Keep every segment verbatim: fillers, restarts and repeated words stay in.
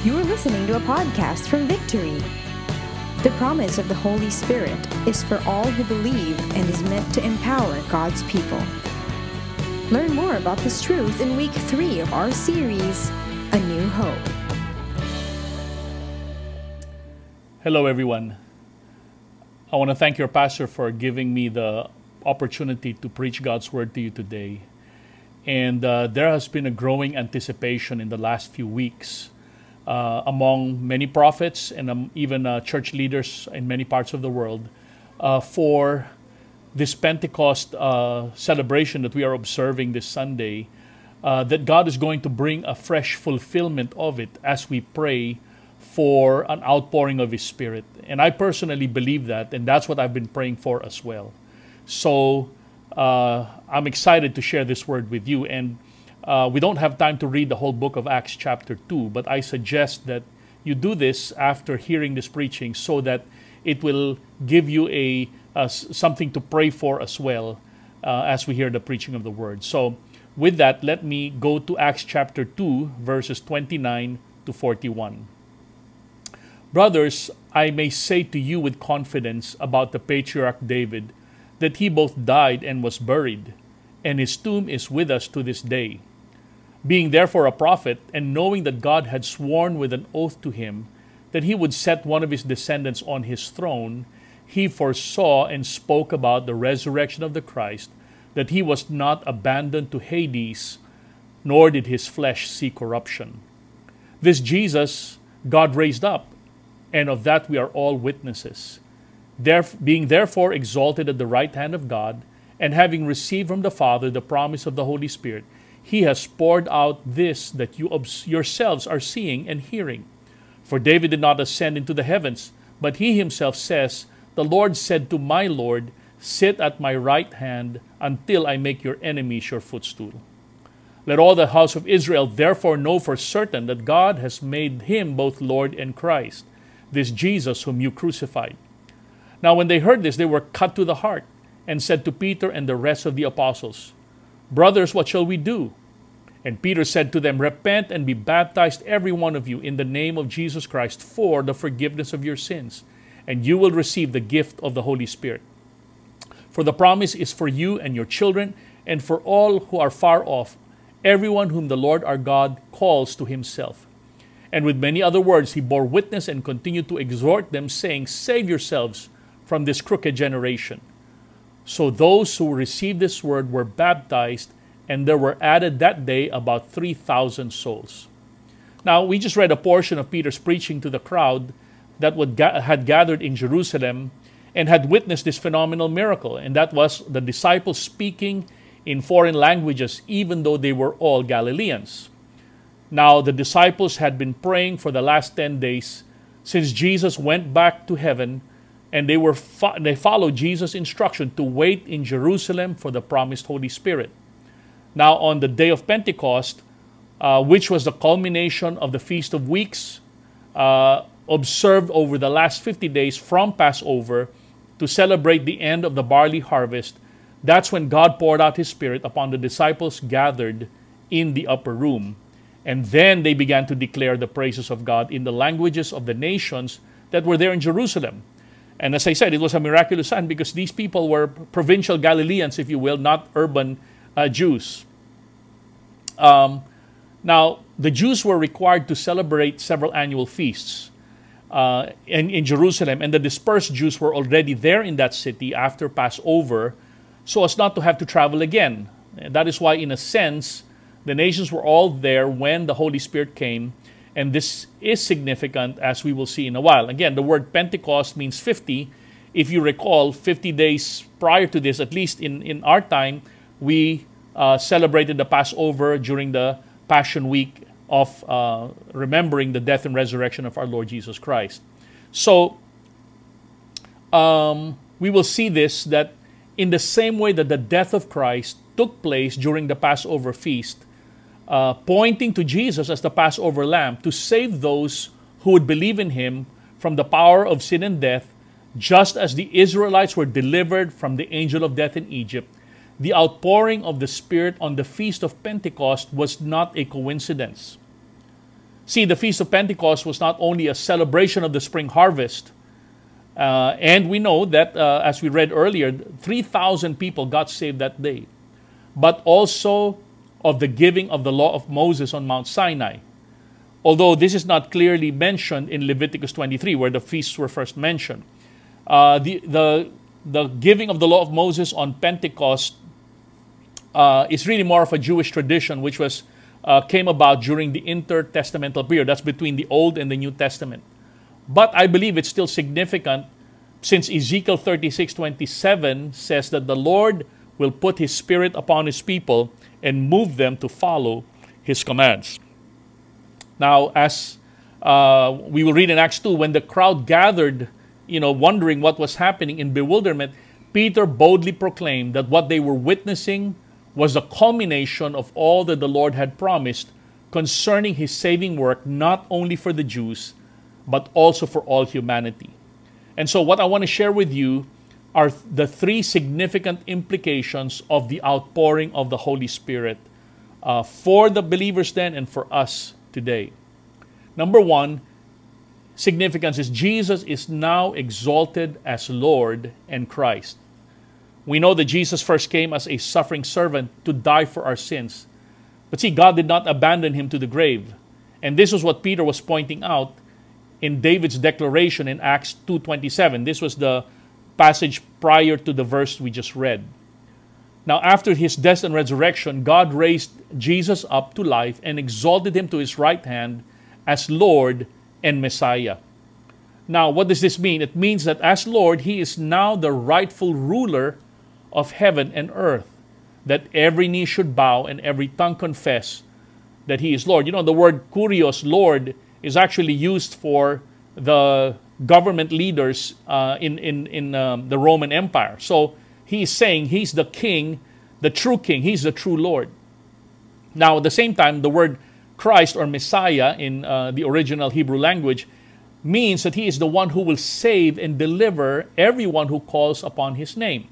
You are listening to a podcast from Victory. The promise of the Holy Spirit is for all who believe and is meant to empower God's people. Learn more about this truth in week three of our series, A New Hope. Hello, everyone. I want to thank your pastor for giving me the opportunity to preach God's word to you today. And uh, there has been a growing anticipation in the last few weeks uh, among many prophets and um, even uh, church leaders in many parts of the world uh, for this Pentecost uh, celebration that we are observing this Sunday, uh, that God is going to bring a fresh fulfillment of it as we pray for an outpouring of His Spirit. And I personally believe that, and that's what I've been praying for as well. So uh, I'm excited to share this word with you. And uh, we don't have time to read the whole book of Acts chapter two, but I suggest that you do this after hearing this preaching so that it will give you a uh, something to pray for as well uh, as we hear the preaching of the word. So with that, let me go to Acts chapter two, verses twenty-nine to forty-one. Brothers, I may say to you with confidence about the patriarch David, that he both died and was buried, and his tomb is with us to this day. Being therefore a prophet, and knowing that God had sworn with an oath to him that he would set one of his descendants on his throne, he foresaw and spoke about the resurrection of the Christ, that he was not abandoned to Hades, nor did his flesh see corruption. This Jesus God raised up, and of that we are all witnesses. Theref- being therefore exalted at the right hand of God, and having received from the Father the promise of the Holy Spirit, He has poured out this that you obs- yourselves are seeing and hearing. For David did not ascend into the heavens, but he himself says, The Lord said to my Lord, Sit at my right hand until I make your enemies your footstool. Let all the house of Israel therefore know for certain that God has made him both Lord and Christ, this Jesus whom you crucified. Now when they heard this, they were cut to the heart, and said to Peter and the rest of the apostles, Brothers, what shall we do? And Peter said to them, Repent and be baptized every one of you in the name of Jesus Christ for the forgiveness of your sins, and you will receive the gift of the Holy Spirit. For the promise is for you and your children, and for all who are far off, everyone whom the Lord our God calls to himself. And with many other words he bore witness and continued to exhort them, saying, Save yourselves from this crooked generation. So those who received this word were baptized, and there were added that day about three thousand souls. Now, we just read a portion of Peter's preaching to the crowd that would ga- had gathered in Jerusalem and had witnessed this phenomenal miracle, and that was the disciples speaking in foreign languages, even though they were all Galileans. Now, the disciples had been praying for the last ten days since Jesus went back to heaven, and they were fo- they followed Jesus' instruction to wait in Jerusalem for the promised Holy Spirit. Now, on the day of Pentecost, uh, which was the culmination of the Feast of Weeks, uh, observed over the last fifty days from Passover to celebrate the end of the barley harvest, that's when God poured out His Spirit upon the disciples gathered in the upper room. And then they began to declare the praises of God in the languages of the nations that were there in Jerusalem. And as I said, it was a miraculous sign because these people were provincial Galileans, if you will, not urban uh, Jews. Um, now, the Jews were required to celebrate several annual feasts uh, in, in Jerusalem, and the dispersed Jews were already there in that city after Passover, so as not to have to travel again. And that is why, in a sense, the nations were all there when the Holy Spirit came, and this is significant, as we will see in a while. Again, the word Pentecost means fifty. If you recall, fifty days prior to this, at least in, in our time, we uh, celebrated the Passover during the Passion Week of uh, remembering the death and resurrection of our Lord Jesus Christ. So, um, we will see this, that in the same way that the death of Christ took place during the Passover feast, uh, pointing to Jesus as the Passover lamb to save those who would believe in Him from the power of sin and death, just as the Israelites were delivered from the angel of death in Egypt, the outpouring of the Spirit on the feast of Pentecost was not a coincidence. See, the Feast of Pentecost was not only a celebration of the spring harvest, uh, and we know that, uh, as we read earlier, three thousand people got saved that day, but also of the giving of the law of Moses on Mount Sinai. Although this is not clearly mentioned in Leviticus twenty-three, where the feasts were first mentioned. Uh, the, the, the giving of the law of Moses on Pentecost uh, is really more of a Jewish tradition, which was uh, came about during the intertestamental period. That's between the Old and the New Testament. But I believe it's still significant, since Ezekiel thirty-six twenty-seven says that the Lord will put His Spirit upon His people and move them to follow His commands. Now, as uh, we will read in Acts two, when the crowd gathered, you know, wondering what was happening in bewilderment, Peter boldly proclaimed that what they were witnessing was the culmination of all that the Lord had promised concerning His saving work, not only for the Jews, but also for all humanity. And so what I want to share with you are the three significant implications of the outpouring of the Holy Spirit uh, for the believers then and for us today. Number one, significance is Jesus is now exalted as Lord and Christ. We know that Jesus first came as a suffering servant to die for our sins. But see, God did not abandon Him to the grave. And this was what Peter was pointing out in David's declaration in Acts two twenty-seven. This was the passage prior to the verse we just read. Now, after His death and resurrection, God raised Jesus up to life and exalted Him to His right hand as Lord and Messiah. Now, what does this mean? It means that as Lord, He is now the rightful ruler of heaven and earth, that every knee should bow and every tongue confess that He is Lord. You know, the word kurios, Lord, is actually used for the government leaders uh, in, in, in um, the Roman Empire. So He is saying He's the king, the true king. He's the true Lord. Now, at the same time, the word Christ or Messiah in uh, the original Hebrew language means that He is the one who will save and deliver everyone who calls upon His name.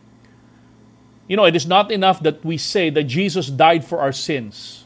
You know, it is not enough that we say that Jesus died for our sins.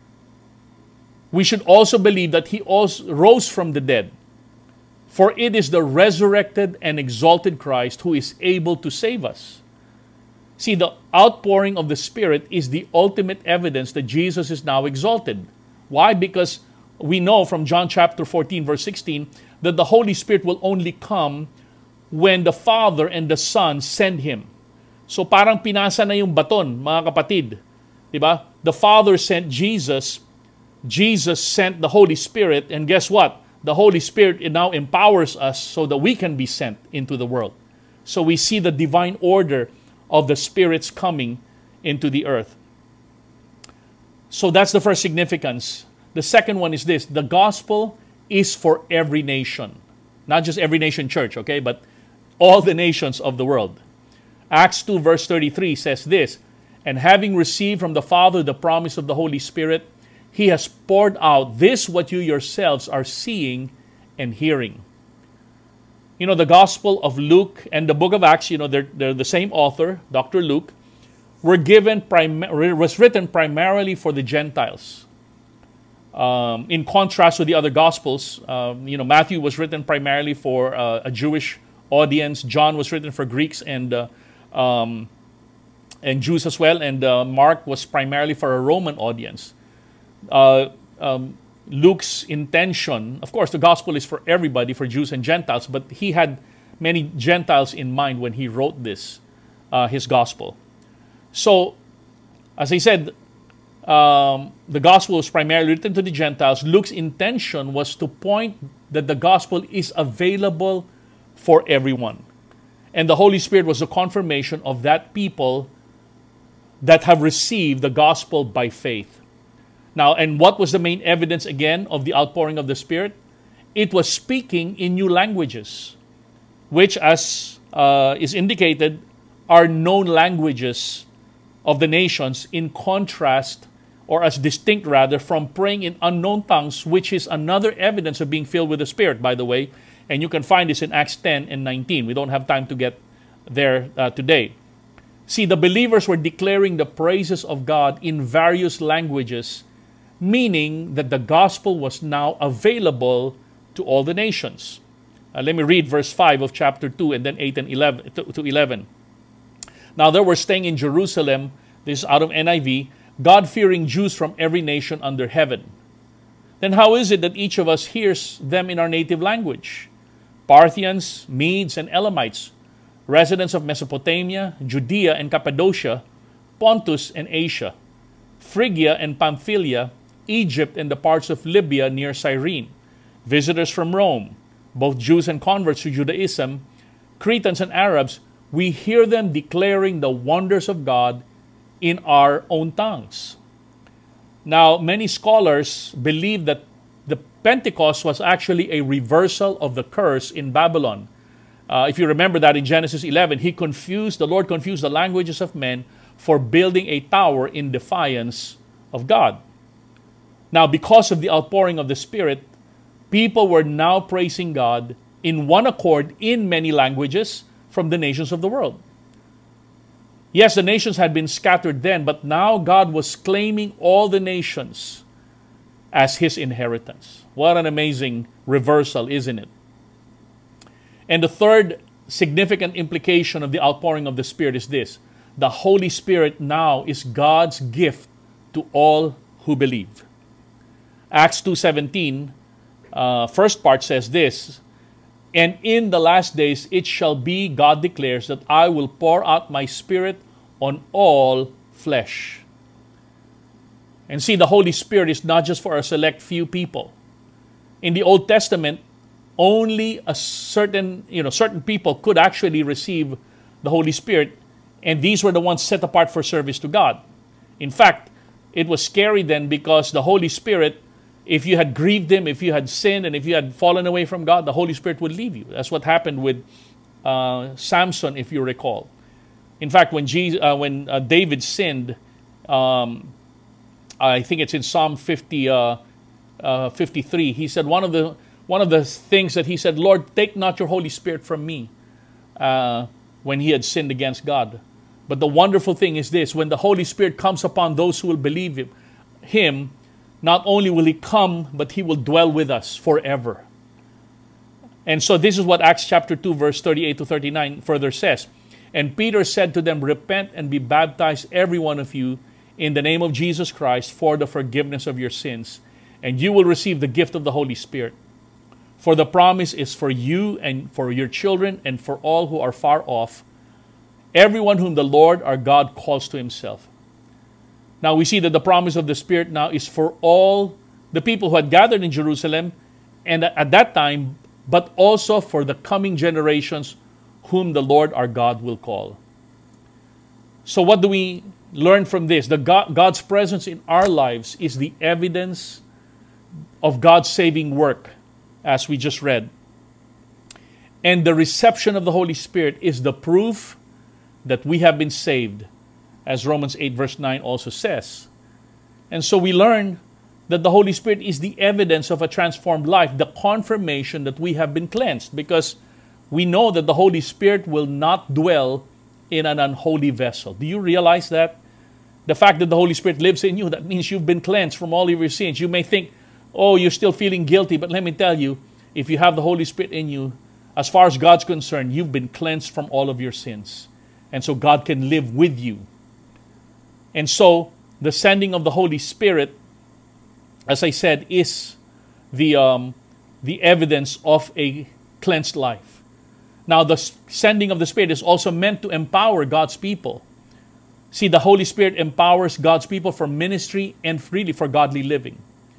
We should also believe that He also rose from the dead. For it is the resurrected and exalted Christ who is able to save us. See, the outpouring of the Spirit is the ultimate evidence that Jesus is now exalted. Why? Because we know from John chapter fourteen, verse sixteen, that the Holy Spirit will only come when the Father and the Son send Him. So parang pinasa na yung baton, mga kapatid. Diba? The Father sent Jesus, Jesus sent the Holy Spirit, and guess what? The Holy Spirit now empowers us so that we can be sent into the world. So we see the divine order of the Spirit's coming into the earth. So that's the first significance. The second one is this: the gospel is for every nation. Not just every nation church, okay, but all the nations of the world. Acts two verse thirty-three says this, "And having received from the Father the promise of the Holy Spirit, He has poured out this what you yourselves are seeing and hearing." You know, the Gospel of Luke and the book of Acts, you know, they're, they're the same author, Doctor Luke, were given prim- was written primarily for the Gentiles. Um, in contrast to the other Gospels, um, you know, Matthew was written primarily for uh, a Jewish audience. John was written for Greeks and uh, um, and Jews as well, and uh, Mark was primarily for a Roman audience. Uh, um, Luke's intention, of course, the gospel is for everybody, for Jews and Gentiles, but he had many Gentiles in mind when he wrote this, uh, his gospel. So, as I said, um, the gospel was primarily written to the Gentiles. Luke's intention was to point that the gospel is available for everyone. And the Holy Spirit was a confirmation of that people that have received the gospel by faith. Now, and what was the main evidence again of the outpouring of the Spirit? It was speaking in new languages, which, as uh, is indicated, are known languages of the nations, in contrast, or as distinct rather, from praying in unknown tongues, which is another evidence of being filled with the Spirit, by the way. And you can find this in Acts ten and nineteen. We don't have time to get there uh, today. See, the believers were declaring the praises of God in various languages meaning that the gospel was now available to all the nations. Uh, let me read verse five of chapter two and then eight and eleven to eleven. Now there were staying in Jerusalem, this is out of N I V, God-fearing Jews from every nation under heaven. Then how is it that each of us hears them in our native language? Parthians, Medes, and Elamites, residents of Mesopotamia, Judea and Cappadocia, Pontus and Asia, Phrygia and Pamphylia, Egypt and the parts of Libya near Cyrene, visitors from Rome, both Jews and converts to Judaism, Cretans and Arabs, we hear them declaring the wonders of God in our own tongues. Now, many scholars believe that the Pentecost was actually a reversal of the curse in Babylon. Uh, if you remember that in Genesis eleven, he confused, the Lord confused the languages of men for building a tower in defiance of God. Now, because of the outpouring of the Spirit, people were now praising God in one accord in many languages from the nations of the world. Yes, the nations had been scattered then, but now God was claiming all the nations as His inheritance. What an amazing reversal, isn't it? And the third significant implication of the outpouring of the Spirit is this: the Holy Spirit now is God's gift to all who believe. Acts two seventeen, uh, first part says this, and in the last days it shall be, God declares, that I will pour out my Spirit on all flesh. And see, the Holy Spirit is not just for a select few people. In the Old Testament, only a certain, you know, certain people could actually receive the Holy Spirit, and these were the ones set apart for service to God. In fact, it was scary then because the Holy Spirit, if you had grieved Him, if you had sinned, and if you had fallen away from God, the Holy Spirit would leave you. That's what happened with uh, Samson, if you recall. In fact, when Jesus, uh, when uh, David sinned, um, I think it's in Psalm fifty, uh, uh, fifty-three, he said one of the one of the things that he said, Lord, take not your Holy Spirit from me, uh, when he had sinned against God. But the wonderful thing is this: when the Holy Spirit comes upon those who will believe Him, him not only will He come, but He will dwell with us forever. And so this is what Acts chapter two, verse thirty-eight to thirty-nine further says. And Peter said to them, repent and be baptized, every one of you, in the name of Jesus Christ, for the forgiveness of your sins, and you will receive the gift of the Holy Spirit. For the promise is for you and for your children and for all who are far off, everyone whom the Lord our God calls to Himself. Now we see that the promise of the Spirit now is for all the people who had gathered in Jerusalem and at that time, but also for the coming generations whom the Lord our God will call. So what do we learn from this? The God, God's presence in our lives is the evidence of God's saving work, as we just read. And the reception of the Holy Spirit is the proof that we have been saved, as Romans eight verse nine also says. And so we learn that the Holy Spirit is the evidence of a transformed life, the confirmation that we have been cleansed, because we know that the Holy Spirit will not dwell in an unholy vessel. Do you realize that? The fact that the Holy Spirit lives in you, that means you've been cleansed from all of your sins. You may think, oh, you're still feeling guilty, but let me tell you, if you have the Holy Spirit in you, as far as God's concerned, you've been cleansed from all of your sins. And so God can live with you. And so the sending of the Holy Spirit, as I said, is the, um, the evidence of a cleansed life. Now, the sending of the Spirit is also meant to empower God's people. See, the Holy Spirit empowers God's people for ministry and really for godly living.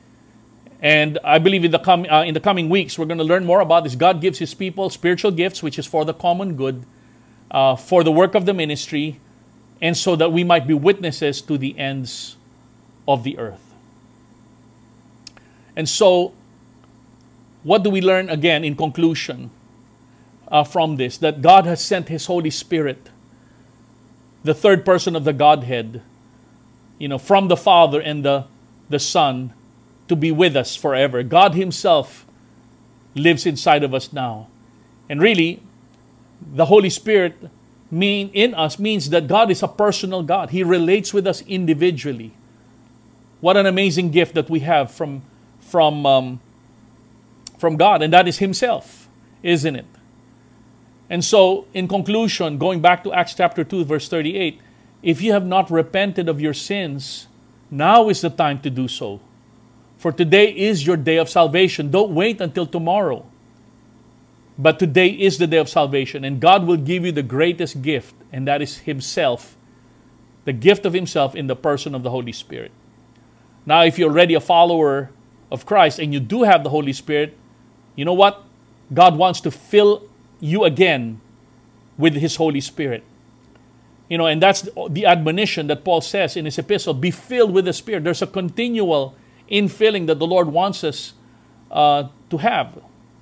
And I believe in the, com- uh, in the coming weeks, we're going to learn more about this. God gives His people spiritual gifts, which is for the common good, uh, for the work of the ministry, and so that we might be witnesses to the ends of the earth. And so, what do we learn again in conclusion uh, from this? That God has sent His Holy Spirit, the third person of the Godhead, you know, from the Father and the, the Son, to be with us forever. God Himself lives inside of us now. And really, the Holy Spirit mean in us means that God is a personal God. He relates with us individually. What an amazing gift that we have from, from, um, from God, and that is Himself, isn't it? And so, in conclusion, going back to Acts chapter two, verse thirty-eight, if you have not repented of your sins, now is the time to do so. For today is your day of salvation. Don't wait until tomorrow. But today is the day of salvation, and God will give you the greatest gift, and that is Himself, the gift of Himself in the person of the Holy Spirit. Now, if you're already a follower of Christ and you do have the Holy Spirit, you know what? God wants to fill you again with His Holy Spirit. You know, and that's the admonition that Paul says in his epistle, be filled with the Spirit. There's a continual infilling that the Lord wants us uh, to have.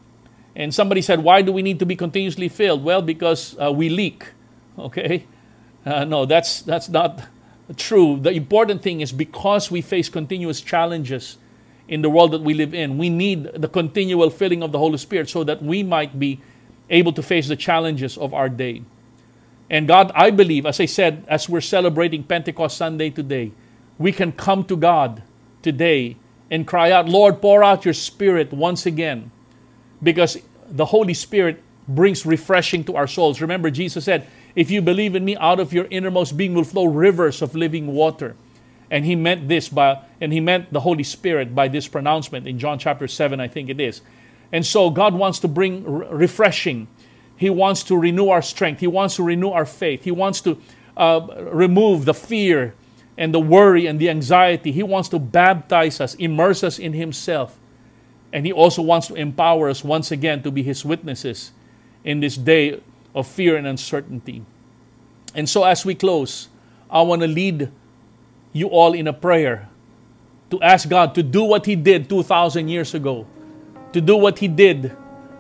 And somebody said, why do we need to be continuously filled? Well, because uh, we leak, okay? Uh, no, that's that's not true. The important thing is because we face continuous challenges in the world that we live in, we need the continual filling of the Holy Spirit so that we might be able to face the challenges of our day. And God, I believe, as I said, as we're celebrating Pentecost Sunday today, we can come to God today and cry out, Lord, pour out your Spirit once again. Because the Holy Spirit brings refreshing to our souls. Remember, Jesus said, if you believe in me, out of your innermost being will flow rivers of living water. And He meant this by, and He meant the Holy Spirit by this pronouncement in John chapter seven, I think it is. And so God wants to bring re- refreshing. He wants to renew our strength. He wants to renew our faith. He wants to uh, remove the fear and the worry and the anxiety. He wants to baptize us, immerse us in Himself. And He also wants to empower us once again to be His witnesses in this day of fear and uncertainty. And so as we close, I want to lead you all in a prayer to ask God to do what He did two thousand years ago, to do what He did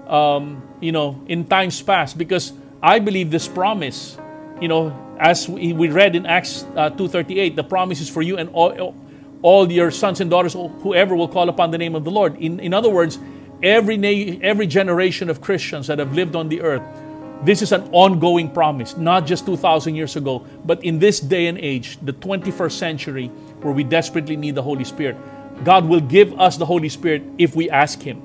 um, you know, in times past. Because I believe this promise, you know, as we, we read in Acts uh, two thirty-eight, the promise is for you and all, all your sons and daughters, whoever will call upon the name of the Lord. In, in other words, every, na- every generation of Christians that have lived on the earth, this is an ongoing promise, not just two thousand years ago, but in this day and age, the twenty-first century, where we desperately need the Holy Spirit. God will give us the Holy Spirit if we ask Him.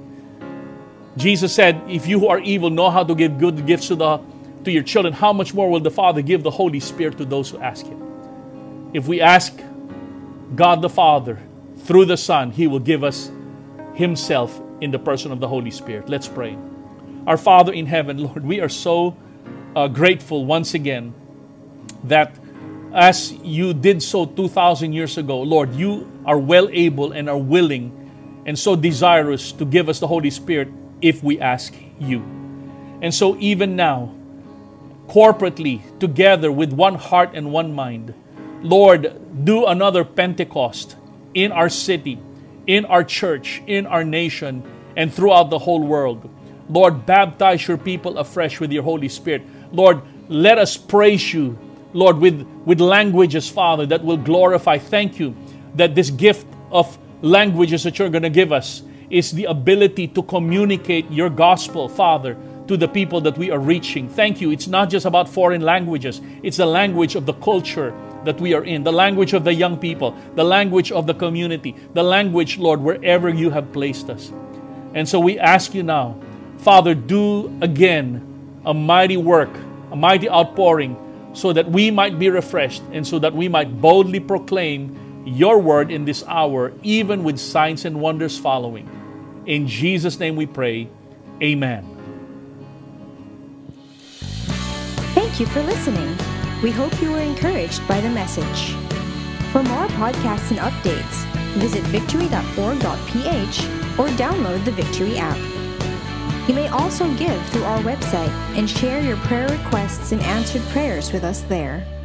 Jesus said, if you who are evil know how to give good gifts to, the, to your children, how much more will the Father give the Holy Spirit to those who ask Him? If we ask God the Father through the Son, He will give us Himself in the person of the Holy Spirit. Let's pray. Our Father in heaven, Lord, we are so uh, grateful once again that as you did so two thousand years ago, Lord, you are well able and are willing and so desirous to give us the Holy Spirit if we ask you. And so even now, corporately, together with one heart and one mind, Lord, do another Pentecost in our city, in our church, in our nation, and throughout the whole world. Lord, baptize your people afresh with your Holy Spirit. Lord, let us praise you, Lord, with, with languages, Father, that will glorify. Thank you that this gift of languages that you're going to give us is the ability to communicate your gospel, Father, to the people that we are reaching. Thank you. It's not just about foreign languages. It's the language of the culture that we are in, the language of the young people, the language of the community, the language, Lord, wherever you have placed us. And so we ask you now, Father, do again a mighty work, a mighty outpouring, so that we might be refreshed and so that we might boldly proclaim your word in this hour, even with signs and wonders following. In Jesus' name we pray. Amen. Thank you for listening. We hope you were encouraged by the message. For more podcasts and updates, visit victory dot org dot p h or download the Victory app. You may also give through our website and share your prayer requests and answered prayers with us there.